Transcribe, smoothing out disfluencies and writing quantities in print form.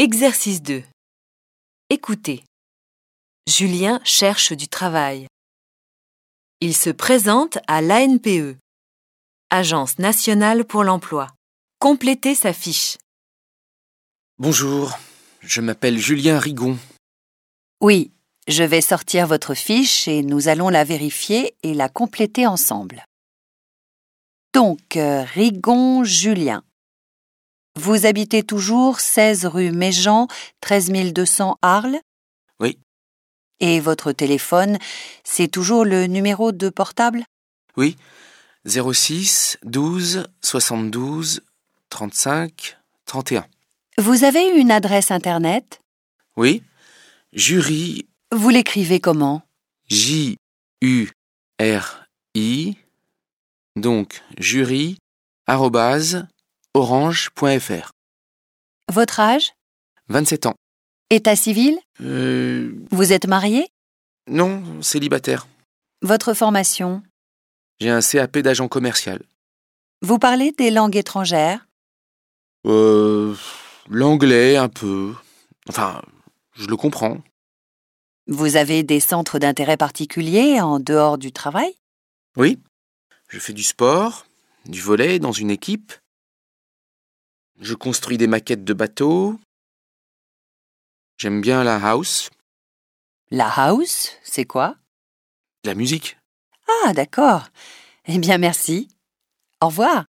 Exercice 2. Écoutez. Julien cherche du travail. Il se présente à l'ANPE, Agence nationale pour l'emploi. Complétez sa fiche. Bonjour, je m'appelle Julien Rigon. Oui, je vais sortir votre fiche et nous allons la vérifier et la compléter ensemble. Donc, Rigon Julien. Vous habitez toujours 16 rue Méjean, 13 200 Arles? Oui. Et votre téléphone, c'est toujours le numéro de portable? Oui, 06 12 72 35 31. Vous avez une adresse internet? Oui, jury, Vous l'écrivez comment? J-U-R-I, donc jury, @orange.fr. Votre âge? 27 ans. État civil? Vous êtes marié? Non, célibataire. Votre formation? J'ai un CAP d'agent commercial. Vous parlez des langues étrangères? L'anglais un peu. Enfin, je le comprends. Vous avez des centres d'intérêt particuliers en dehors du travail? Oui, je fais du sport, du volley dans une équipe. Je construis des maquettes de bateaux. J'aime bien la house, La house, c'est quoi? la musique. Ah, d'accord. Eh bien, merci. Au revoir.